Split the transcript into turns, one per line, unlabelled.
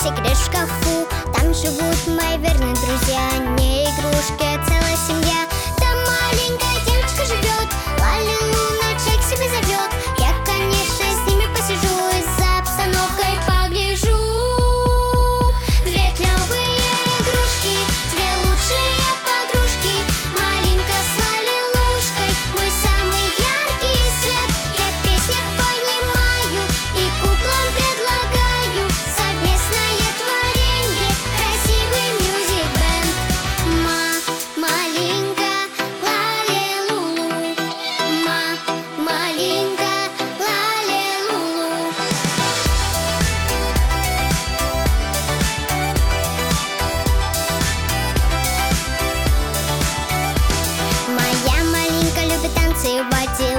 секрет в шкафу. Там живут мои верные друзья, не игрушки, а целая семья. Там маленькая девочка живет, Лалилу ночей к себе зовет. Я, конечно, с ними посижу и за обстановкой погляжу. Две клевые игрушки, две лучшие подружки, Малинка с Лалилушкой, мой самый яркий свет. Я в песнях понимаю и куклам предлагаю совместное творенье, красивый мюзик-бенд. Малинка, Лалилулу, Малинка, Лалилулу. Моя Малинка любит танцевать и